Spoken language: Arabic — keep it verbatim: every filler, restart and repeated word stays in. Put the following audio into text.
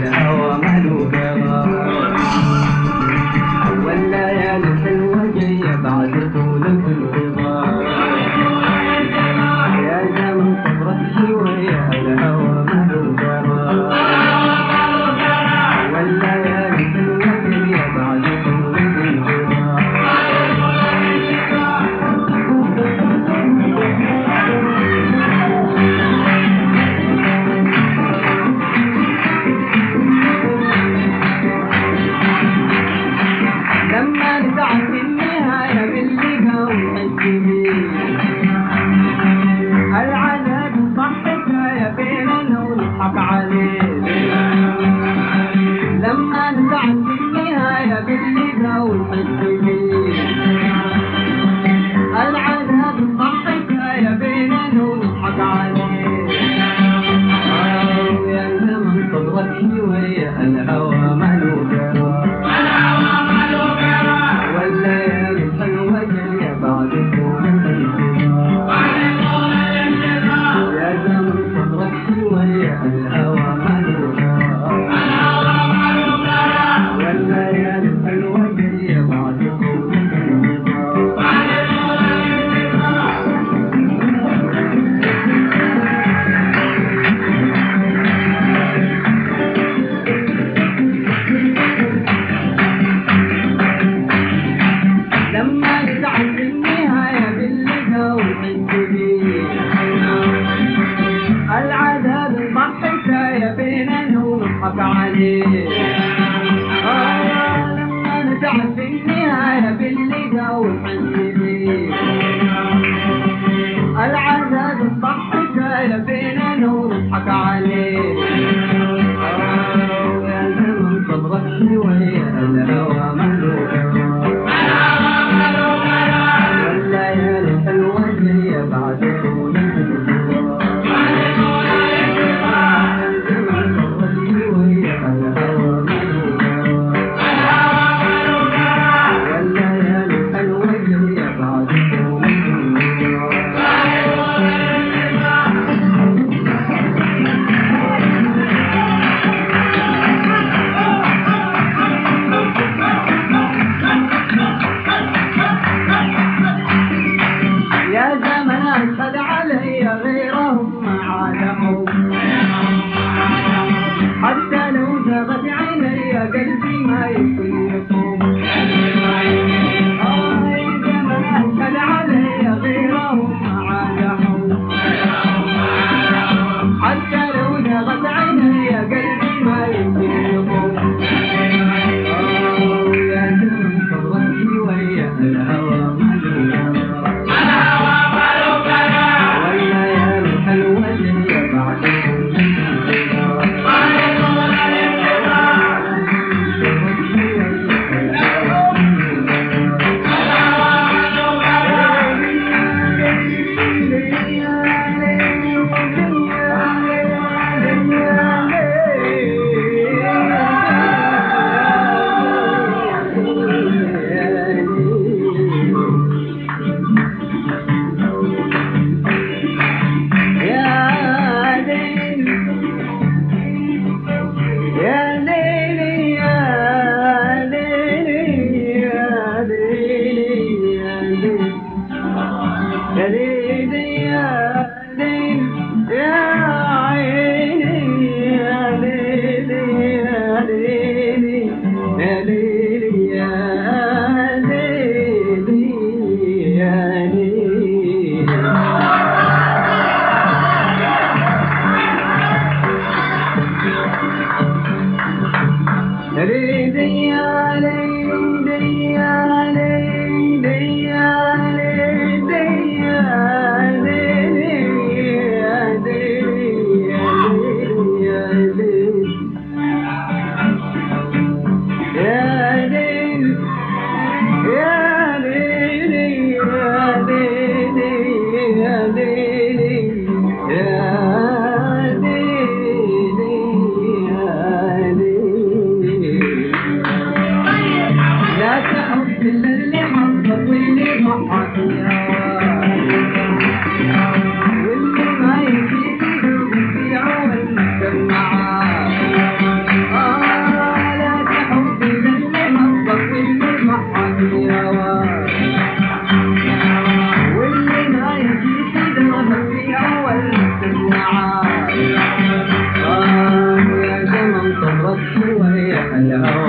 الهوى ماله قرار والليالي الحلوة جاية بعد طول الانتظار يا زمن صبرك شوية الهوى ماله قرار والليالي الحلوة جاية بعد طول الانتظار لما نسعد في النهاية باللقا ونحس بيه العذاب نضحك يا بيننا ونضحك عليه لما نسعد في النهاية باللقا ونحس بيه العذاب نضحك يا بيننا ونضحك عليه يا زمن صبرك شوية الهوى ماله قرار والليالي الحلوة جاية بعد طول الانتظار يا زمن صبرك شوية الهوى ماله قرار والليالي الحلوة جاية بعد طول الانتظار لما نسعد في النهاية باللقا ونحس بيه العذاب نضحك يا بيننا ونضحك عليه آه لما نسعد في النهاية باللقا ونحس بيه العذاب نضحك يا بيننا ونضحك عليه آه يا زمن صبرك شوية الهوى ماله قرار والليالي الحلوة جاية بعد طول الانتظار يا زمن صبرك شوية الهوى ماله قرار والليالي الحلوة جاية بعد طول الانتظار يا زمن أشهد علي غيرهم ما عادهم حتى لو زغت عيني قلبي ما يكون يقوم آه يا زمن أشهد علي غيرهم ما عادهم حتى لو زغت عيني قلبي ما يكون يقوم آه يا زمن صبرك شوية الهوى ماله والليالي الحلوة جاية بعد طول الانتظار الهوى